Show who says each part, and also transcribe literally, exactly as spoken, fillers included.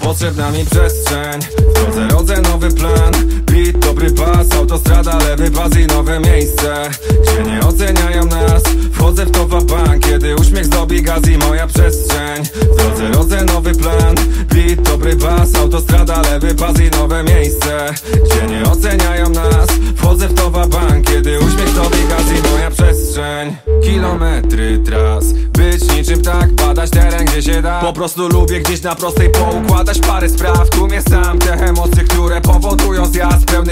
Speaker 1: Potrzebna mi przestrzeń, w drodze rodzę nowy plan. Beat, dobry pas, autostrada, lewy pas i nowe miejsce, gdzie nie oceniają nas. Wchodzę w to bank, kiedy uśmiech zdobi gaz i moja przestrzeń. W drodze rodzę nowy plan. Beat, dobry bas, autostrada, lewy pas i nowe miejsce, gdzie nie oceniają nas. Wchodzę w to bank, kiedy uśmiech zdobi gaz i moja przestrzeń. Kilometry tras, być niczym tak, badać teren gdzie się da. Po prostu lubię gdzieś na prostej poukładać parę spraw. Tu mnie sam te emocje, które powodują zjazd pełny